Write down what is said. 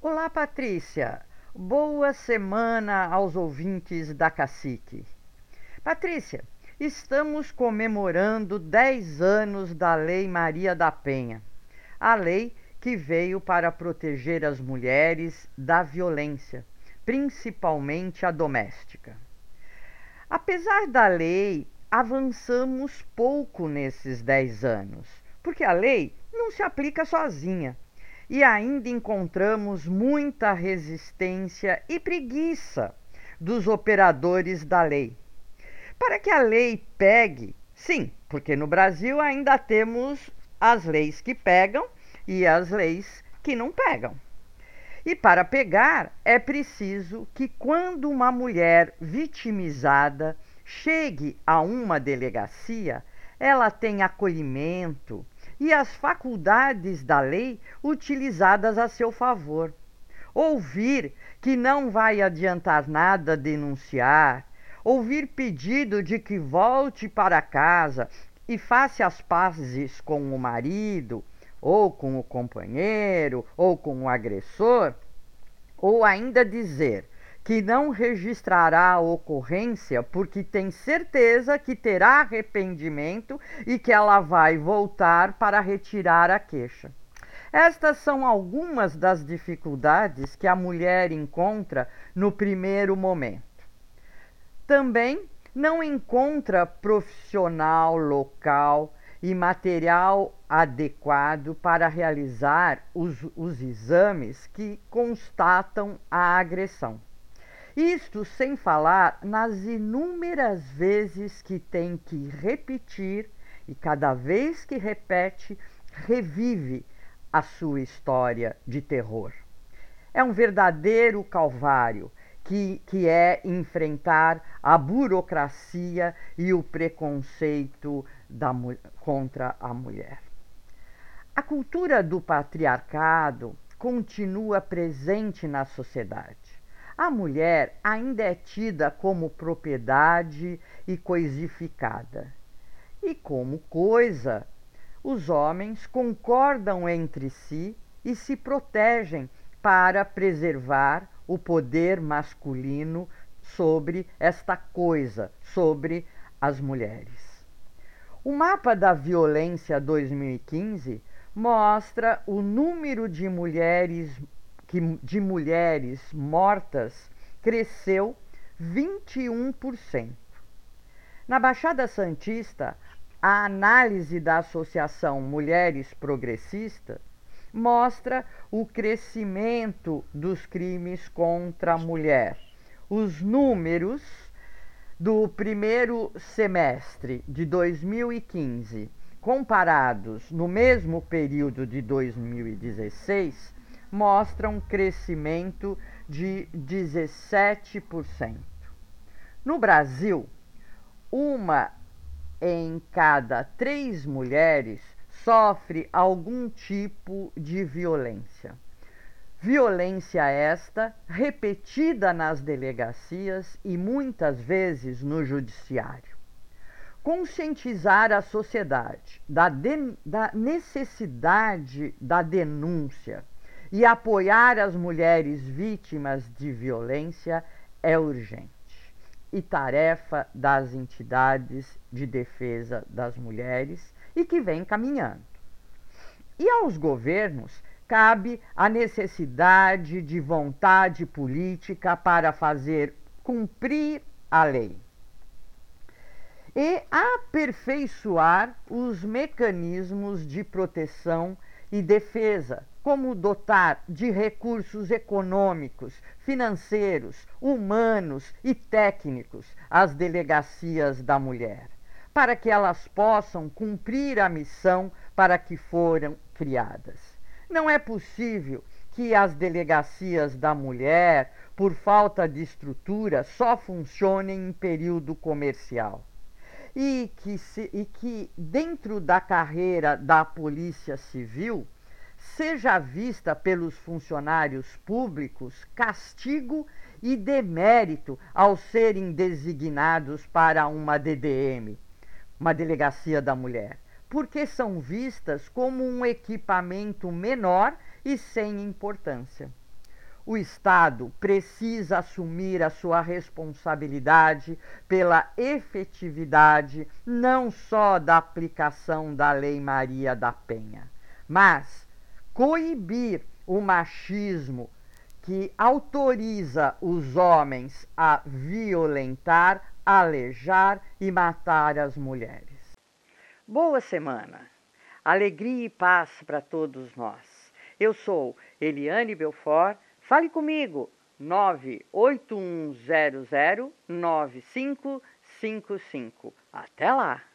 Olá, Patrícia. Boa semana aos ouvintes da Cacique. Patrícia, estamos comemorando 10 anos da Lei Maria da Penha, a lei que veio para proteger as mulheres da violência, principalmente a doméstica. Apesar da lei, avançamos pouco nesses 10 anos, porque a lei não se aplica sozinha e ainda encontramos muita resistência e preguiça dos operadores da lei. Para que a lei pegue, sim, porque no Brasil ainda temos as leis que pegam e as leis que não pegam. E para pegar, é preciso que, quando uma mulher vitimizada chegue a uma delegacia, ela tenha acolhimento e as faculdades da lei utilizadas a seu favor. Ouvir que não vai adiantar nada denunciar, ouvir pedido de que volte para casa e faça as pazes com o marido, ou com o companheiro, ou com o agressor, ou ainda dizer que não registrará a ocorrência porque tem certeza que terá arrependimento e que ela vai voltar para retirar a queixa. Estas são algumas das dificuldades que a mulher encontra no primeiro momento. Também não encontra profissional local e material adequado para realizar os exames que constatam a agressão. Isto sem falar nas inúmeras vezes que tem que repetir e cada vez que repete, revive a sua história de terror. É um verdadeiro calvário que é enfrentar a burocracia e o preconceito contra a mulher. A cultura do patriarcado continua presente na sociedade. A mulher ainda é tida como propriedade e coisificada. E como coisa, os homens concordam entre si e se protegem para preservar o poder masculino sobre esta coisa, sobre as mulheres. O mapa da violência 2015 mostra o número de mulheres mortas cresceu 21%. Na Baixada Santista, a análise da Associação Mulheres Progressistas mostra o crescimento dos crimes contra a mulher. Os números do primeiro semestre de 2015, comparados no mesmo período de 2016, mostram um crescimento de 17%. No Brasil, uma em cada 3 mulheres sofre algum tipo de violência. Violência esta repetida nas delegacias e muitas vezes no judiciário. Conscientizar a sociedade da necessidade da denúncia e apoiar as mulheres vítimas de violência é urgente e tarefa das entidades de defesa das mulheres e que vem caminhando. E aos governos cabe a necessidade de vontade política para fazer cumprir a lei e aperfeiçoar os mecanismos de proteção e defesa, como dotar de recursos econômicos, financeiros, humanos e técnicos as delegacias da mulher, para que elas possam cumprir a missão para que foram criadas. Não é possível que as delegacias da mulher, por falta de estrutura, só funcionem em período comercial. E que dentro da carreira da Polícia Civil seja vista pelos funcionários públicos castigo e demérito ao serem designados para uma DDM, uma Delegacia da Mulher, porque são vistas como um equipamento menor e sem importância. O Estado precisa assumir a sua responsabilidade pela efetividade não só da aplicação da Lei Maria da Penha, mas coibir o machismo que autoriza os homens a violentar, alejar e matar as mulheres. Boa semana! Alegria e paz para todos nós. Eu sou Eliane Belfort. Fale comigo, 981009555. Até lá!